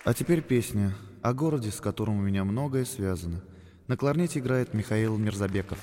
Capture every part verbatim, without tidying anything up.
А теперь песня о городе, с которым у меня многое связано. На кларнете играет Михаил Мирзабеков.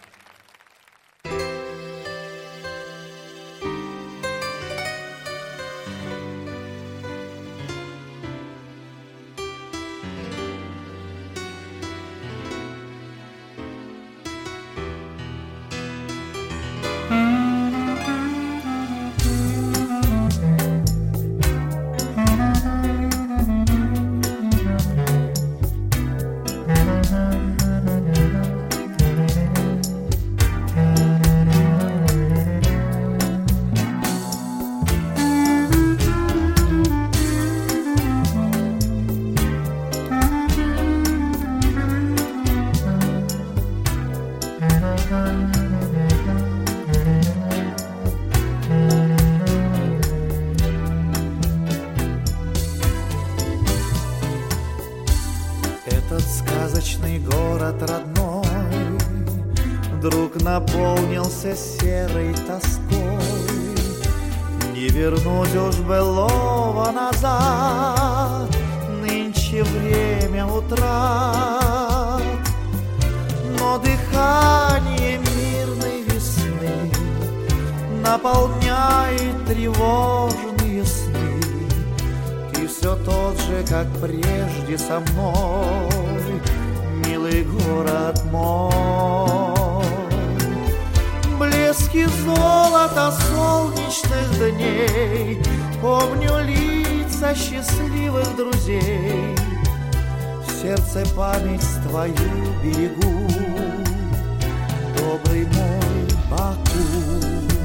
Этот сказочный город родной вдруг наполнился серой тоской. Не вернуть уж былого назад, нынче время утрат. Но дыхание мирной весны наполняет тревожные сны. Ты все тот же, как прежде со мной, милый город мой. Блески золота солнечных дней, помню лица счастливых друзей. В сердце память твою берегу, добрый мой Баку.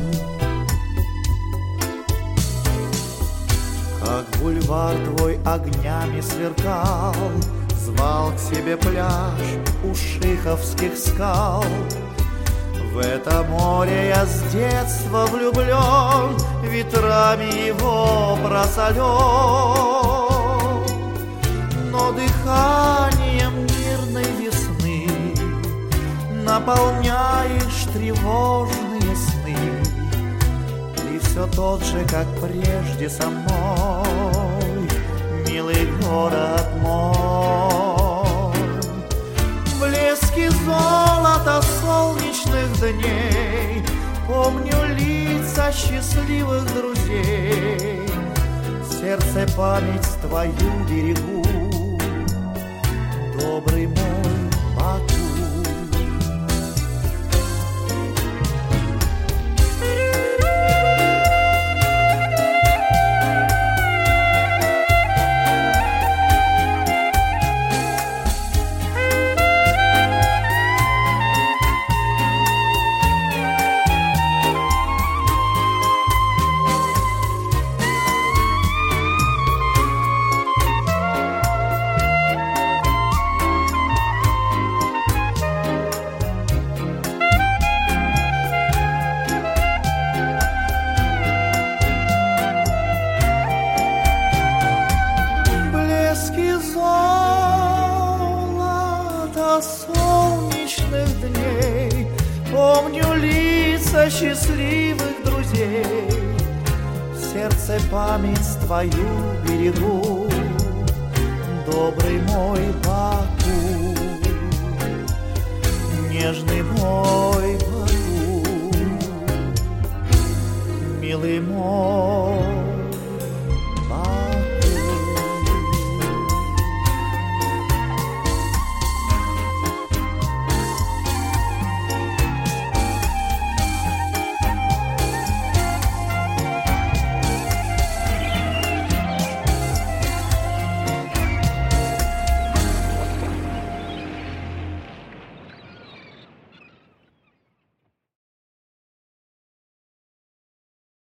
Как бульвар твой огнями сверкал, звал к себе пляж у шиховских скал. В это море я с детства влюблен, ветрами его просолен. Но дыханием мирной весны наполняешь тревожные сны. Ты все тот же, как прежде со мной, милый город мой. Блески золота солнечных дней, помню лица счастливых друзей. В сердце память твою берегу, добрый мой Баку. Солнечных дней, помню лица счастливых друзей. В сердце память твою берегу, добрый мой Баку, нежный мой Баку, милый мой